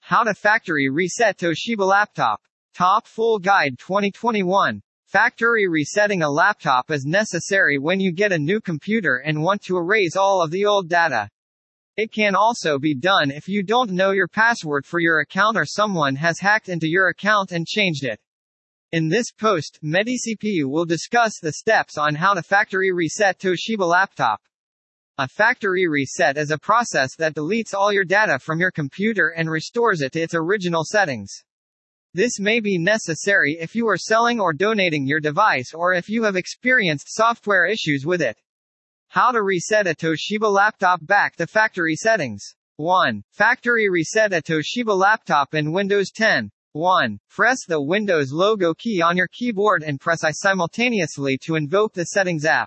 How to Factory Reset Toshiba Laptop. Top Full Guide 2021. Factory resetting a laptop is necessary when you get a new computer and want to erase all of the old data. It can also be done if you don't know your password for your account or someone has hacked into your account and changed it. In this post, MediCPU will discuss the steps on how to factory reset Toshiba laptop. A factory reset is a process that deletes all your data from your computer and restores it to its original settings. This may be necessary if you are selling or donating your device or if you have experienced software issues with it. How to reset a Toshiba laptop back to factory settings. 1. Factory reset a Toshiba laptop in Windows 10. 1. Press the Windows logo key on your keyboard and press I simultaneously to invoke the Settings app.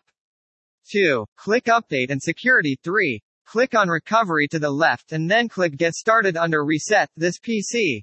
2. Click Update and Security. 3. Click on Recovery to the left and then click Get Started under Reset this PC.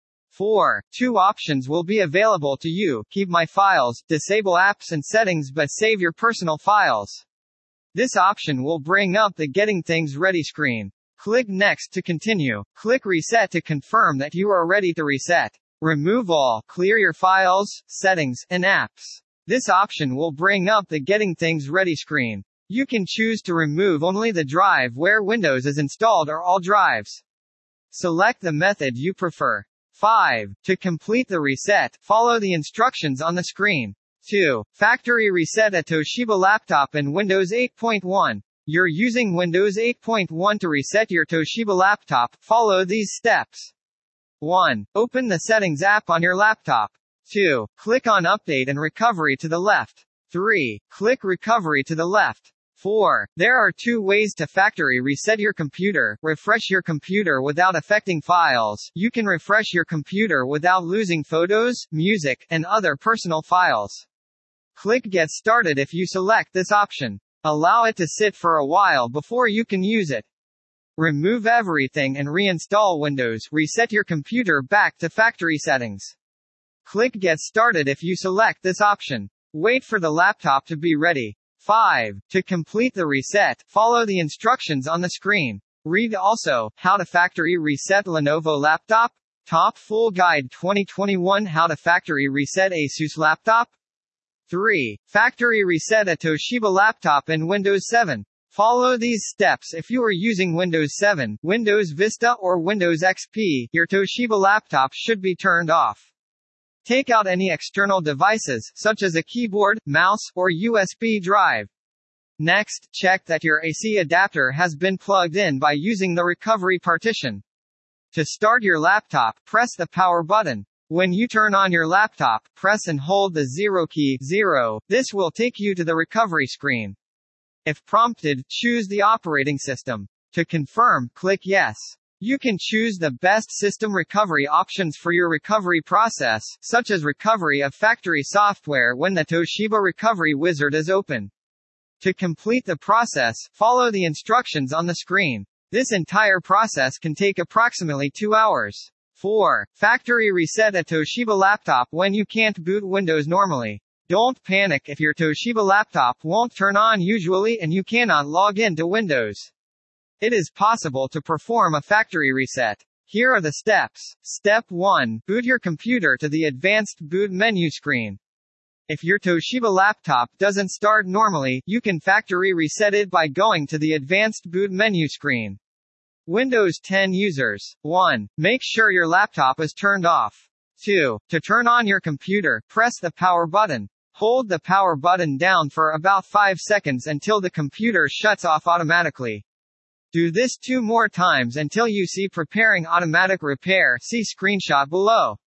4. Two options will be available to you: Keep My Files, disable apps and settings but save your personal files. This option will bring up the Getting Things Ready screen. Click Next to continue. Click Reset to confirm that you are ready to reset. Remove all, clear your files, settings, and apps. This option will bring up the Getting Things Ready screen. You can choose to remove only the drive where Windows is installed or all drives. Select the method you prefer. 5. To complete the reset, follow the instructions on the screen. 2. Factory reset a Toshiba laptop in Windows 8.1. You're using Windows 8.1 to reset your Toshiba laptop. Follow these steps. 1. Open the Settings app on your laptop. 2. Click on Update and Recovery to the left. 3. Click Recovery to the left. 4. There are two ways to factory reset your computer. Refresh your computer without affecting files. You can refresh your computer without losing photos, music, and other personal files. Click Get Started if you select this option. Allow it to sit for a while before you can use it. Remove everything and reinstall Windows. Reset your computer back to factory settings. Click Get Started if you select this option. Wait for the laptop to be ready. 5. To complete the reset, follow the instructions on the screen. Read also, How to Factory Reset Lenovo Laptop. Top Full Guide 2021. How to Factory Reset Asus Laptop. 3. Factory reset a Toshiba laptop in Windows 7. Follow these steps if you are using Windows 7, Windows Vista or Windows XP. Your Toshiba laptop should be turned off. Take out any external devices, such as a keyboard, mouse, or USB drive. Next, check that your AC adapter has been plugged in by using the recovery partition. To start your laptop, press the power button. When you turn on your laptop, press and hold the 0 key, 0. This will take you to the recovery screen. If prompted, choose the operating system. To confirm, click Yes. You can choose the best system recovery options for your recovery process, such as recovery of factory software when the Toshiba Recovery Wizard is open. To complete the process, follow the instructions on the screen. This entire process can take approximately 2 hours. 4. Factory reset a Toshiba laptop when you can't boot Windows normally. Don't panic if your Toshiba laptop won't turn on usually and you cannot log in to Windows. It is possible to perform a factory reset. Here are the steps. Step 1. Boot your computer to the Advanced Boot menu screen. If your Toshiba laptop doesn't start normally, you can factory reset it by going to the Advanced Boot menu screen. Windows 10 users. 1. Make sure your laptop is turned off. 2. To turn on your computer, press the power button. Hold the power button down for about 5 seconds until the computer shuts off automatically. Do this 2 more times until you see Preparing Automatic Repair. See screenshot below.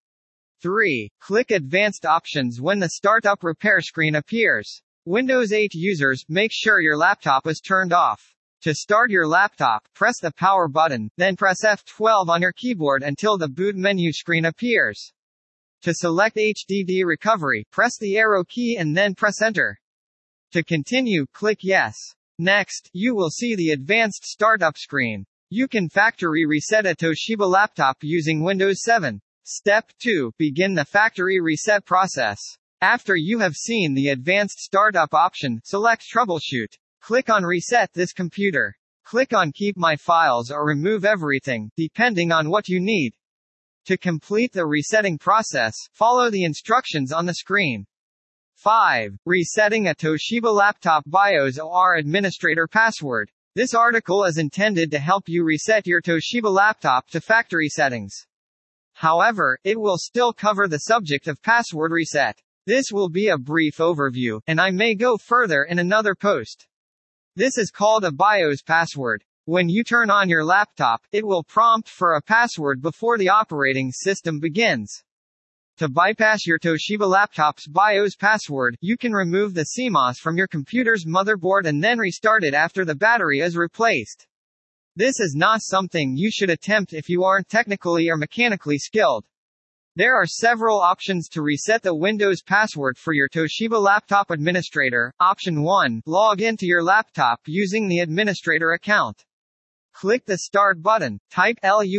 3. Click Advanced Options when the Startup Repair screen appears. Windows 8 users, make sure your laptop is turned off. To start your laptop, press the power button, then press F12 on your keyboard until the boot menu screen appears. To select HDD recovery, press the arrow key and then press Enter. To continue, click Yes. Next, you will see the Advanced Startup screen. You can factory reset a Toshiba laptop using Windows 7. Step 2. Begin the factory reset process. After you have seen the Advanced Startup option, select Troubleshoot. Click on Reset this computer. Click on Keep My Files or Remove Everything, depending on what you need. To complete the resetting process, follow the instructions on the screen. 5. Resetting a Toshiba laptop BIOS OR administrator password. This article is intended to help you reset your Toshiba laptop to factory settings. However, it will still cover the subject of password reset. This will be a brief overview, and I may go further in another post. This is called a BIOS password. When you turn on your laptop, it will prompt for a password before the operating system begins. To bypass your Toshiba laptop's BIOS password, you can remove the CMOS from your computer's motherboard and then restart it after the battery is replaced. This is not something you should attempt if you aren't technically or mechanically skilled. There are several options to reset the Windows password for your Toshiba laptop administrator. Option 1. Log into your laptop using the administrator account. Click the Start button, type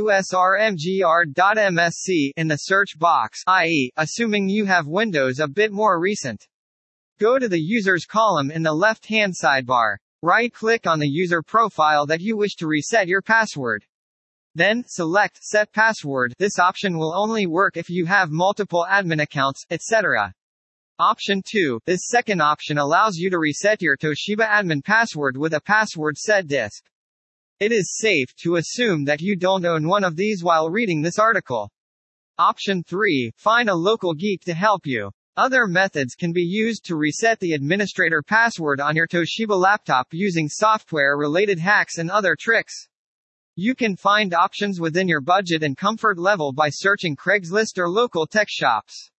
lusrmgr.msc in the search box, i.e., assuming you have Windows a bit more recent. Go to the Users column in the left-hand sidebar. Right-click on the user profile that you wish to reset your password. Then, select Set Password. This option will only work if you have multiple admin accounts, etc. Option 2. This second option allows you to reset your Toshiba admin password with a password set disk. It is safe to assume that you don't own one of these while reading this article. Option 3. Find a local geek to help you. Other methods can be used to reset the administrator password on your Toshiba laptop using software-related hacks and other tricks. You can find options within your budget and comfort level by searching Craigslist or local tech shops.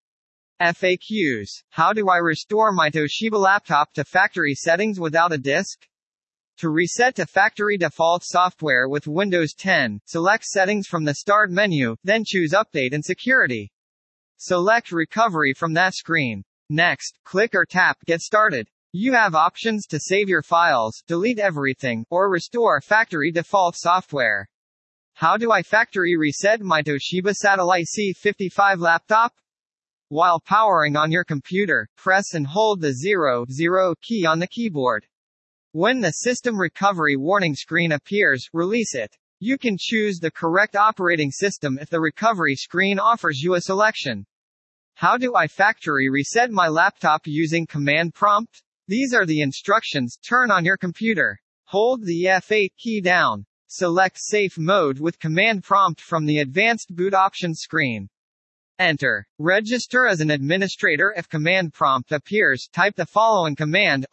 FAQs. How do I restore my Toshiba laptop to factory settings without a disk? To reset to factory default software with Windows 10, select Settings from the Start menu, then choose Update and Security. Select Recovery from that screen. Next, click or tap Get Started. You have options to save your files, delete everything, or restore factory default software. How do I factory reset my Toshiba Satellite C55 laptop? While powering on your computer, press and hold the 00 key on the keyboard. When the system recovery warning screen appears, release it. You can choose the correct operating system if the recovery screen offers you a selection. How do I factory reset my laptop using command prompt? These are the instructions. Turn on your computer. Hold the F8 key down. Select Safe Mode with command prompt from the Advanced Boot Options screen. Enter. Register as an administrator. If command prompt appears, type the following command,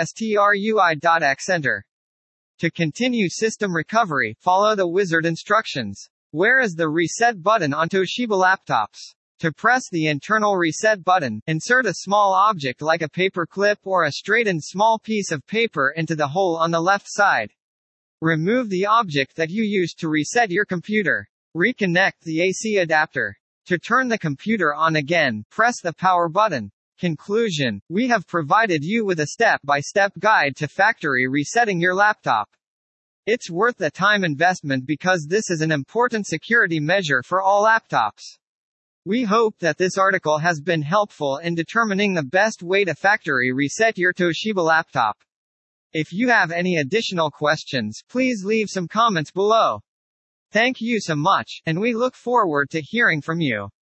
rstrui.x. Enter. To continue system recovery, follow the wizard instructions. Where is the reset button on Toshiba laptops? To press the internal reset button, insert a small object like a paper clip or a straightened small piece of paper into the hole on the left side. Remove the object that you used to reset your computer. Reconnect the AC adapter. To turn the computer on again, press the power button. Conclusion: we have provided you with a step-by-step guide to factory resetting your laptop. It's worth the time investment because this is an important security measure for all laptops. We hope that this article has been helpful in determining the best way to factory reset your Toshiba laptop. If you have any additional questions, please leave some comments below. Thank you so much, and we look forward to hearing from you.